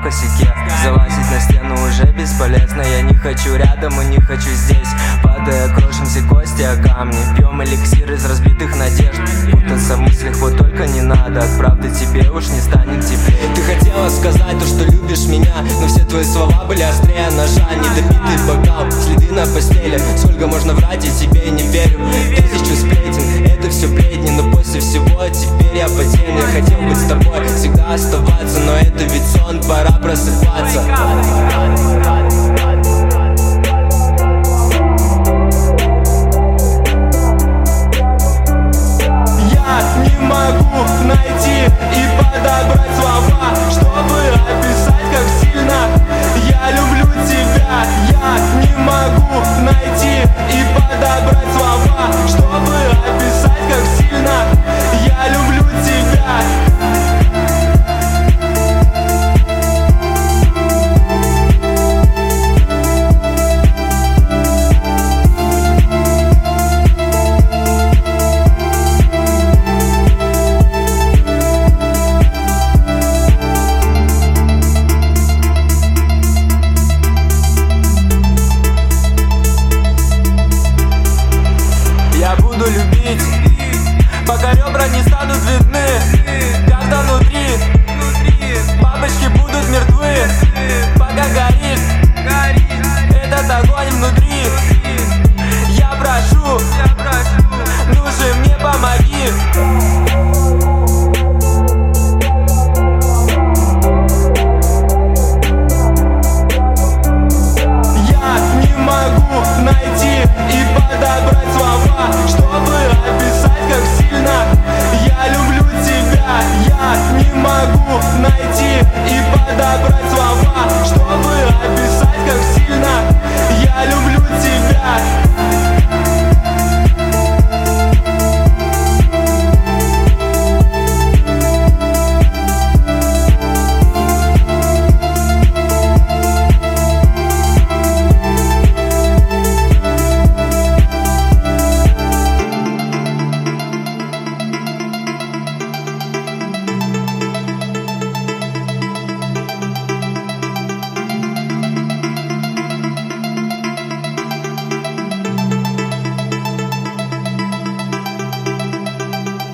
косяке. Залазить на стену уже бесполезно. Я не хочу рядом и не хочу здесь. Падая, крошимся кости о камни. Пьем эликсир из разбитых надежд. Путаться в мыслях вот только не надо. От правды тебе уж не станет теплее. Ты хотела сказать то, что любишь меня, но все твои слова были острее ножа. Недопитый бокал, следы на постели. Сколько можно врать, я тебе не верю. Тысячу сплетен, это все бредни. Но после всего теперь я потерян. Я хотел быть с тобой, всегда оставаться, но это ведь сон, пора просыпаться.